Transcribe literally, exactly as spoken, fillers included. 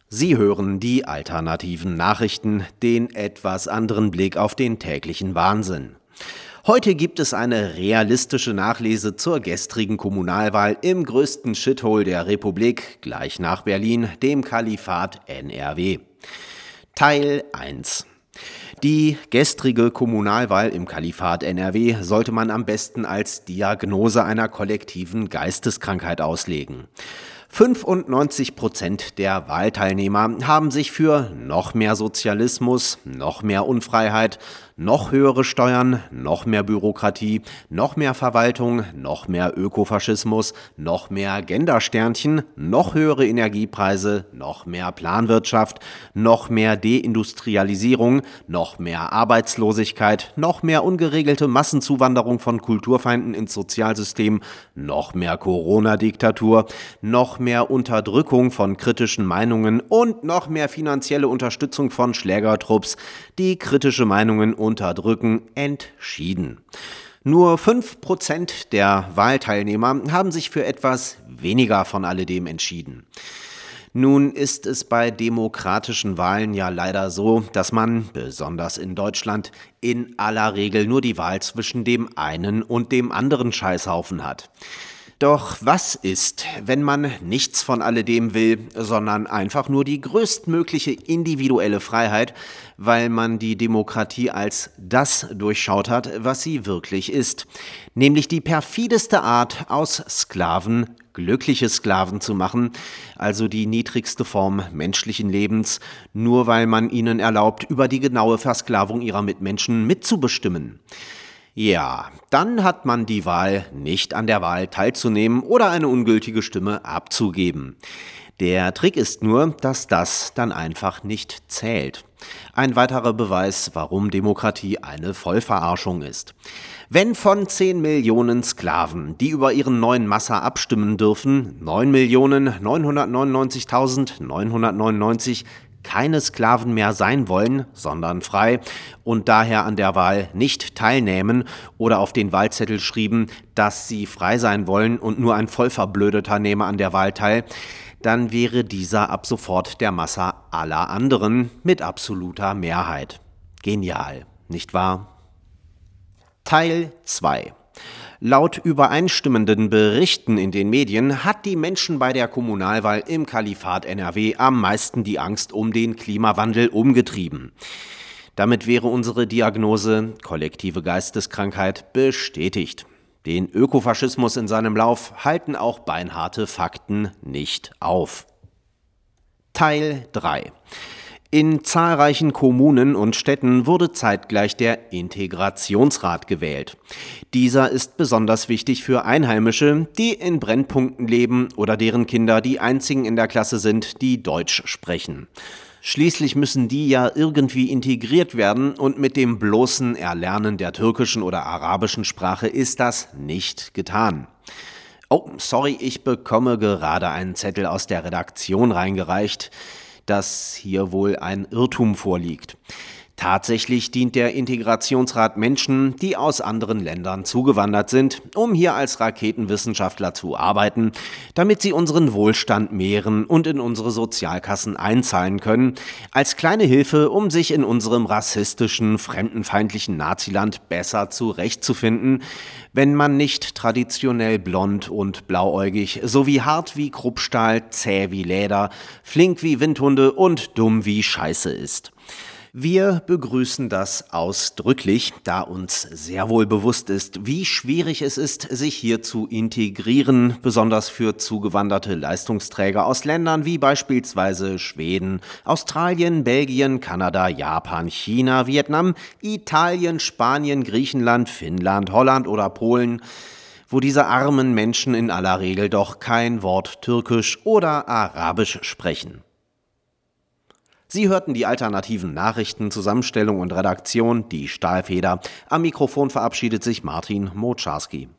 Sie hören die alternativen Nachrichten, den etwas anderen Blick auf den täglichen Wahnsinn. Heute gibt es eine realistische Nachlese zur gestrigen Kommunalwahl im größten Shithole der Republik, gleich nach Berlin, dem Kalifat N R W. Teil eins. Die gestrige Kommunalwahl im Kalifat N R W sollte man am besten als Diagnose einer kollektiven Geisteskrankheit auslegen. fünfundneunzig Prozent der Wahlteilnehmer haben sich für noch mehr Sozialismus, noch mehr Unfreiheit, noch höhere Steuern, noch mehr Bürokratie, noch mehr Verwaltung, noch mehr Ökofaschismus, noch mehr Gendersternchen, noch höhere Energiepreise, noch mehr Planwirtschaft, noch mehr Deindustrialisierung, noch mehr Arbeitslosigkeit, noch mehr ungeregelte Massenzuwanderung von Kulturfeinden ins Sozialsystem, noch mehr Corona-Diktatur, noch mehr Unterdrückung von kritischen Meinungen und noch mehr finanzielle Unterstützung von Schlägertrupps, die kritische Meinungen unterdrücken, entschieden. Nur fünf Prozent der Wahlteilnehmer haben sich für etwas weniger von alledem entschieden. Nun ist es bei demokratischen Wahlen ja leider so, dass man, besonders in Deutschland, in aller Regel nur die Wahl zwischen dem einen und dem anderen Scheißhaufen hat. Doch was ist, wenn man nichts von alledem will, sondern einfach nur die größtmögliche individuelle Freiheit, weil man die Demokratie als das durchschaut hat, was sie wirklich ist, nämlich die perfideste Art, aus Sklaven glückliche Sklaven zu machen, also die niedrigste Form menschlichen Lebens, nur weil man ihnen erlaubt, über die genaue Versklavung ihrer Mitmenschen mitzubestimmen. Ja, dann hat man die Wahl, nicht an der Wahl teilzunehmen oder eine ungültige Stimme abzugeben. Der Trick ist nur, dass das dann einfach nicht zählt. Ein weiterer Beweis, warum Demokratie eine Vollverarschung ist. Wenn von zehn Millionen Sklaven, die über ihren neuen Massa abstimmen dürfen, neun Millionen neunhundertneunundneunzigtausendneunhundertneunundneunzig keine Sklaven mehr sein wollen, sondern frei und daher an der Wahl nicht teilnehmen oder auf den Wahlzettel schrieben, dass sie frei sein wollen und nur ein Vollverblödeter nehme an der Wahl teil, dann wäre dieser ab sofort der Massa aller anderen mit absoluter Mehrheit. Genial, nicht wahr? Teil zwei. Laut übereinstimmenden Berichten in den Medien hat die Menschen bei der Kommunalwahl im Kalifat N R W am meisten die Angst um den Klimawandel umgetrieben. Damit wäre unsere Diagnose kollektive Geisteskrankheit bestätigt. Den Ökofaschismus in seinem Lauf halten auch beinharte Fakten nicht auf. Teil drei. In zahlreichen Kommunen und Städten wurde zeitgleich der Integrationsrat gewählt. Dieser ist besonders wichtig für Einheimische, die in Brennpunkten leben oder deren Kinder die einzigen in der Klasse sind, die Deutsch sprechen. Schließlich müssen die ja irgendwie integriert werden und mit dem bloßen Erlernen der türkischen oder arabischen Sprache ist das nicht getan. Oh, sorry, ich bekomme gerade einen Zettel aus der Redaktion reingereicht, dass hier wohl ein Irrtum vorliegt. Tatsächlich dient der Integrationsrat Menschen, die aus anderen Ländern zugewandert sind, um hier als Raketenwissenschaftler zu arbeiten, damit sie unseren Wohlstand mehren und in unsere Sozialkassen einzahlen können, als kleine Hilfe, um sich in unserem rassistischen, fremdenfeindlichen Naziland besser zurechtzufinden, wenn man nicht traditionell blond und blauäugig sowie hart wie Kruppstahl, zäh wie Leder, flink wie Windhunde und dumm wie Scheiße ist. Wir begrüßen das ausdrücklich, da uns sehr wohl bewusst ist, wie schwierig es ist, sich hier zu integrieren, besonders für zugewanderte Leistungsträger aus Ländern wie beispielsweise Schweden, Australien, Belgien, Kanada, Japan, China, Vietnam, Italien, Spanien, Griechenland, Finnland, Holland oder Polen, wo diese armen Menschen in aller Regel doch kein Wort Türkisch oder Arabisch sprechen. Sie hörten die alternativen Nachrichten, Zusammenstellung und Redaktion, die Stahlfeder. Am Mikrofon verabschiedet sich Martin Mocharski.